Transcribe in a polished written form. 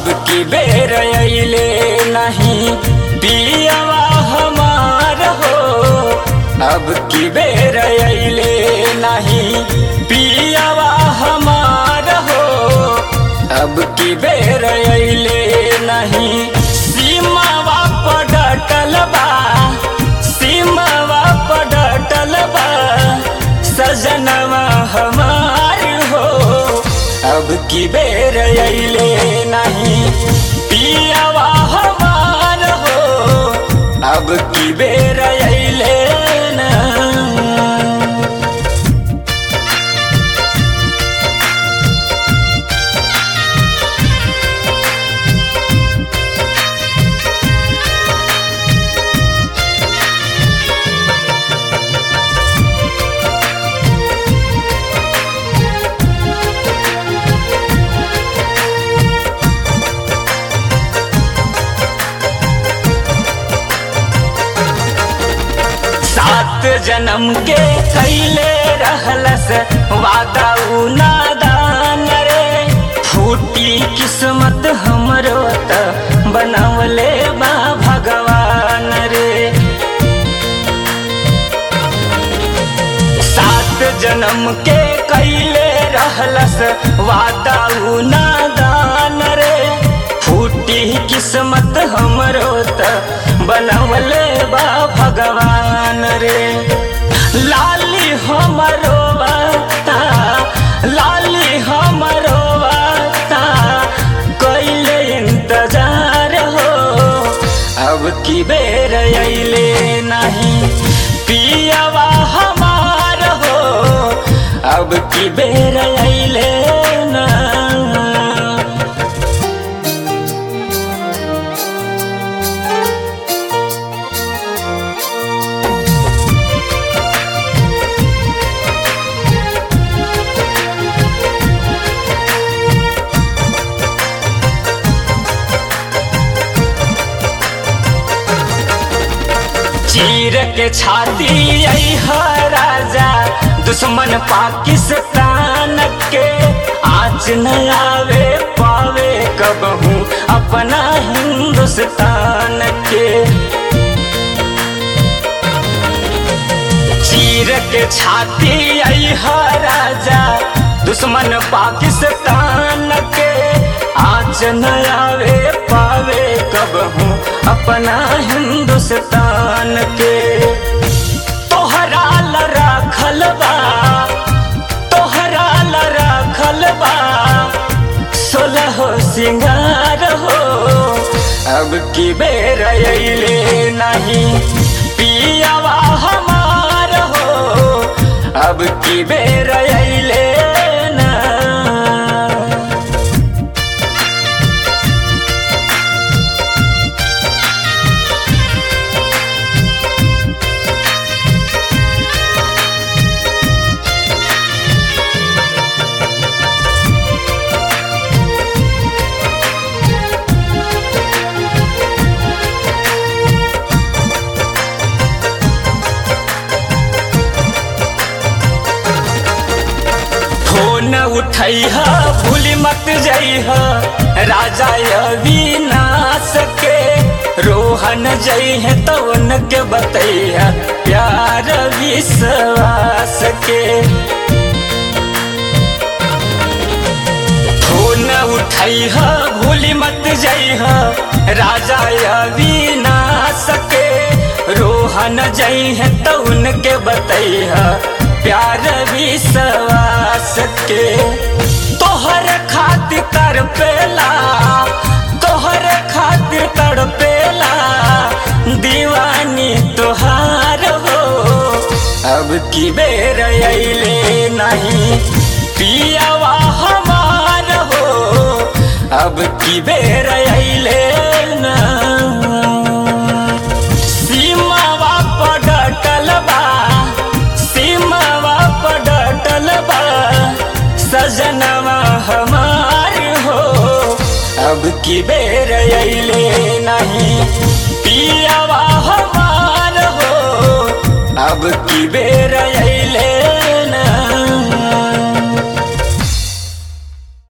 अब की बेर अइले नहीं पियवा हमार हो। अब की बेर अइले नहीं पियवा हमार हो। अब की बेर अइले नहीं सीमावा पर डटल बा, सीमावा पर डटल बा सजनवा हमार हो। अब की बेर अइले नहीं पियवा हमार हो। अब की बेर अइले ना। सात जन्म के कैले रहलस वादा उ नादान रे। फूटी किस्मत हमरो त बनवले बा भगवान रे। सात जन्म के कैले रहलस वादा उ नादान रे। फूटी किस्मत हमरो त बनवले बा भगवान रे। लाली हमरो वाता, लाली हमरो वाता कैले इंतजार हो। अब की बेर अइले नहीं पियवा हमार हो। अब की बेर अइले ना। चीर के छाती अइहा राजा दुश्मन पाकिस्तान के। आज न आवे पावे कबहू अपना हिंदुस्तान के। चीर के छाती अइहा राजा दुश्मन पाकिस्तान के। आज न आवे पावे कबहू अपना हिंदुस्तान के। तोहरा ला राखल बा, तोहरा ला राखल बा सोलह सिंगार हो। अब की बेर अइले नहीं पियवा हमार हो। अब की बेर अइले ना। फोन उठैहा भूल मत जइहा राजा अविनाश के। रोहन जइहे तो उनके बतैहा प्यार विश्वास के। फोन उठैहा भूल मत जइहा राजा अविनाश के। रोहन जइहे तो उनके बतैहा प्यार विश्वास के। तोहर खातिर तड़पेला, तोहर खातिर तड़पेला दीवानी तोहार हो। अब की बेर अइले नहीं पियवा हमार हो। अब की बेर अइले ना। सीमावा पर डटल बा, सीमावा पर डटल बा सजनवा हमार हो। अब की बेर अइले नहीं पियवा हमार हो। अब की बेर